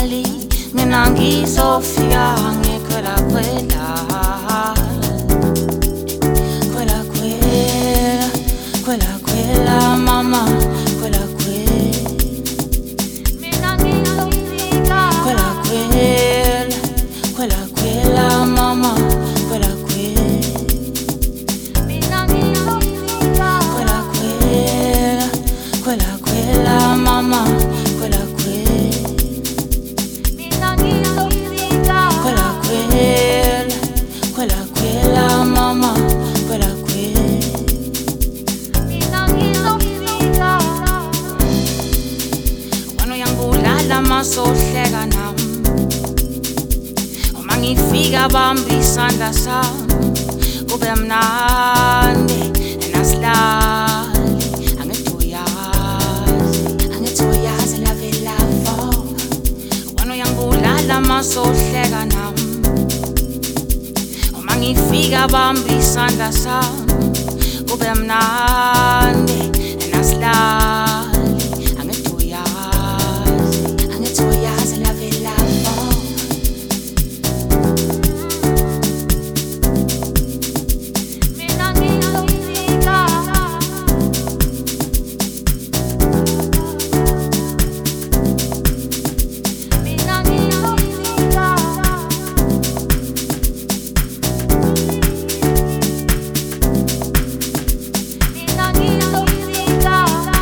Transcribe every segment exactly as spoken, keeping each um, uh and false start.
ungalali, mina ngizofika ngikhwela khwela khwela khwela khwela khwela mama khwela khwela mina ngizofika khwela khwela khwela khwela mama khwela khwela mina ngizofika khwela khwela khwela khwela mama khwela khwela mina ngizofika khwela khwela khwela khwela mama khwela khwela mina ngizofika wena uyangibulala masohleka nami uma ngifika bamba isandla sami kube mnandi enasilali angithi uyazi angithi uyazi love love wena uyangibulala masohleka nami uma ngifika bamba isandla sami kube mnandi enasilali angithi uyazi angithi uyazi love love mina ngizofika mina ngizofika mina ngizofika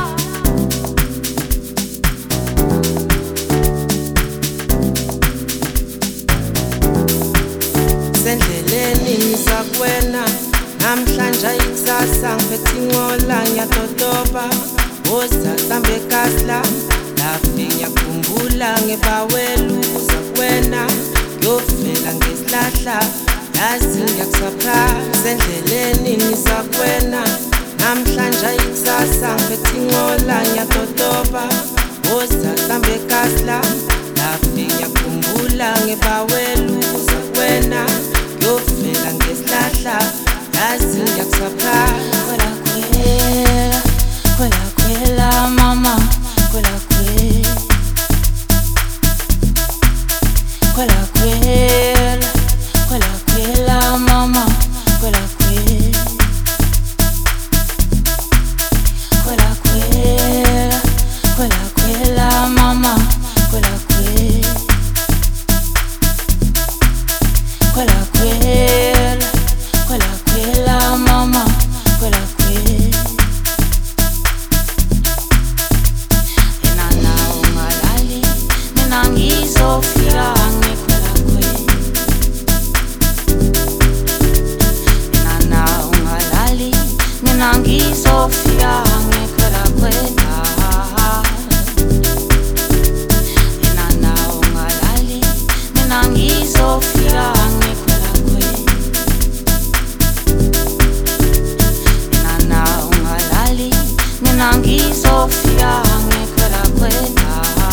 sendleleni ngisakwena namhlanje ikusasa ngiphethe inqola ngiyadodoba osasambe kasla lafi ngiyakhumbula ngebawela ukuza kwena ngiyofela ngesilahla yazi ngiyakusurprise sendleleni ngisakwena namhlanje ikusasa ngiphethe inqola ngiyadodoba osasambe kasla lafi ngiyakhumbula ngebawela ukuza kwena ngiyofela ngesilahla yazi ngiyakusurprise khwela khwela khwela khwela mama khwela khwela khwela khwela khwela khwela mama khwela khwela khwela khwela khwela khwela mama khwela khwela khwela khwela khwela khwela mama khwela khwela yena nawe ungalali mina ngizofika ngikhwela khwela yena nawe ungalali mina ngizofika ngikhwela khwela yena nawe ungalali mina ngizofika ngikhwela khwela yena nawe ungalali mina ngizofika ngikhwela khwela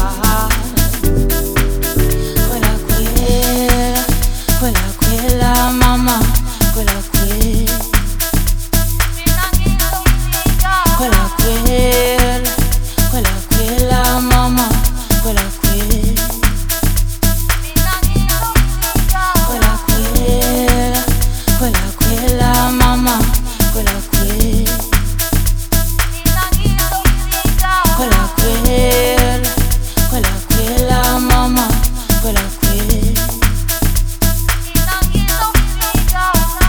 khwela khwela khwela khwela mama khwela khwela mina ngizofika khwela khwela khwela khwela mama khwela khwela mina ngizofika khwela khwela khwela khwela mama khwela khwela mina ngizofika khwela khwela khwela khwela mama khwela khwela mina ngizofika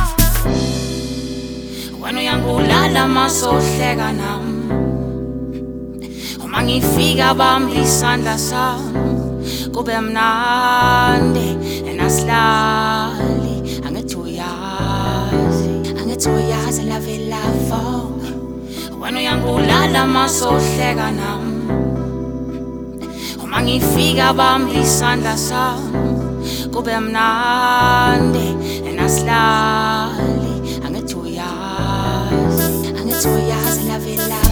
wena uyangibulala masohleka nami uma ngifika bamba isandla sami kube mnandi enasilali angithi uyazi angithi uyazi love love wena uyangibulala masohleka nami uma ngifika bamba isandla sami kube mnandi enasilali angithi uyazi angithi uyazi love love